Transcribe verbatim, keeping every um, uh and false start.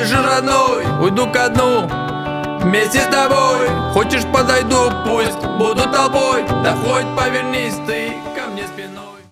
мой же родной, уйду ко дну вместе с тобой. Хочешь, подойду, пусть буду толпой, да хоть повернись ты.